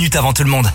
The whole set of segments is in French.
minutes avant tout le monde.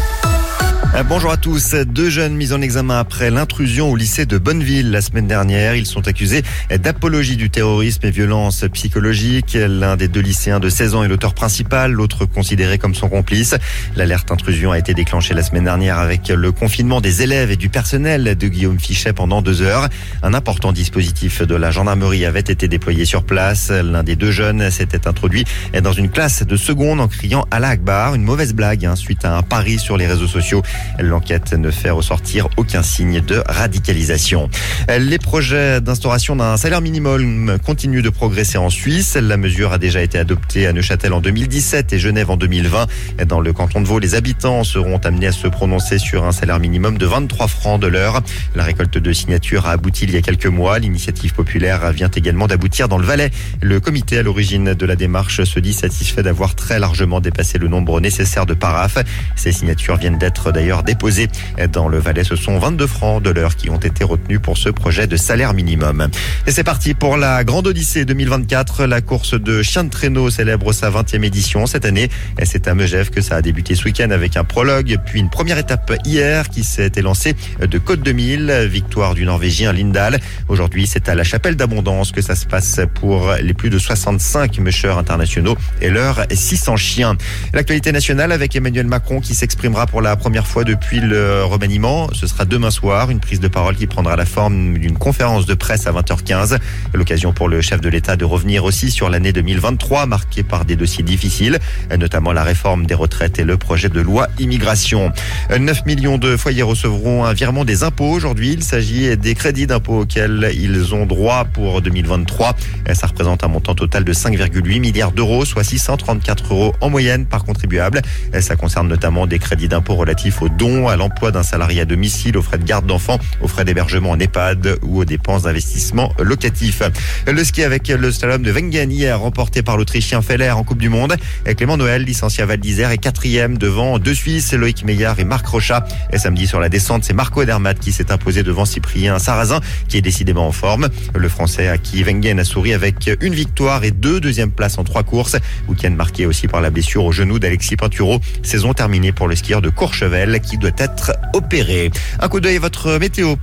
Bonjour à tous. 2 jeunes mis en examen après l'intrusion au lycée de Bonneville la semaine dernière. Ils sont accusés d'apologie du terrorisme et violence psychologique. L'un des 2 lycéens de 16 ans est l'auteur principal, l'autre considéré comme son complice. L'alerte intrusion a été déclenchée la semaine dernière avec le confinement des élèves et du personnel de Guillaume Fichet pendant 2 heures. Un important dispositif de la gendarmerie avait été déployé sur place. L'un des 2 jeunes s'était introduit dans une classe de seconde en criant Allah Akbar. Une mauvaise blague suite à un pari sur les réseaux sociaux. L'enquête ne fait ressortir aucun signe de radicalisation. Les projets d'instauration d'un salaire minimum continuent de progresser en Suisse. La mesure a déjà été adoptée à Neuchâtel en 2017 et Genève en 2020. Dans le canton de Vaud, les habitants seront amenés à se prononcer sur un salaire minimum de 23 francs de l'heure. La récolte de signatures a abouti il y a quelques mois. L'initiative populaire vient également d'aboutir dans le Valais. Le comité à l'origine de la démarche se dit satisfait d'avoir très largement dépassé le nombre nécessaire de paraphes. Ces signatures viennent d'être d'ailleurs déposées dans le Valais. Ce sont 22 francs de l'heure qui ont été retenus pour ce projet de salaire minimum. Et c'est parti pour la Grande Odyssée 2024. La course de chiens de traîneau célèbre sa 20e édition cette année. Et c'est à Megève que ça a débuté ce week-end avec un prologue, puis une première étape hier qui s'est élancée de Côte de Mille. Victoire du Norvégien Lindahl. Aujourd'hui, c'est à la Chapelle d'Abondance que ça se passe pour les plus de 65 mûcheurs internationaux et leurs 600 chiens. L'actualité nationale avec Emmanuel Macron qui s'exprimera pour la première fois depuis le remaniement. Ce sera demain soir, une prise de parole qui prendra la forme d'une conférence de presse à 20h15. L'occasion pour le chef de l'État de revenir aussi sur l'année 2023, marquée par des dossiers difficiles, notamment la réforme des retraites et le projet de loi immigration. 9 millions de foyers recevront un virement des impôts aujourd'hui. Il s'agit des crédits d'impôts auxquels ils ont droit pour 2023. Ça représente un montant total de 5,8 milliards d'euros, soit 634 € en moyenne par contribuable. Ça concerne notamment des crédits d'impôts relatifs aux dons, à l'emploi d'un salarié à domicile, aux frais de garde d'enfants, aux frais d'hébergement en EHPAD ou aux dépenses d'investissement locatif. Le ski avec le slalom de Wengen hier, remporté par l'Autrichien Feller en Coupe du Monde. Clément Noël, licencié à Val d'Isère, est 4e devant 2 Suisses, Loïc Meillard et Marc Rochat. Et samedi sur la descente, c'est Marco Odermatt qui s'est imposé devant Cyprien Sarrazin, qui est décidément en forme. Le Français à qui Wengen a souri avec une victoire et 2 deuxièmes places en 3 courses. Week-end marqué aussi par la blessure au genou d'Alexis Pinturo. Saison terminée pour le skieur de Courchevel qui doit être opéré. Un coup d'œil à votre météo.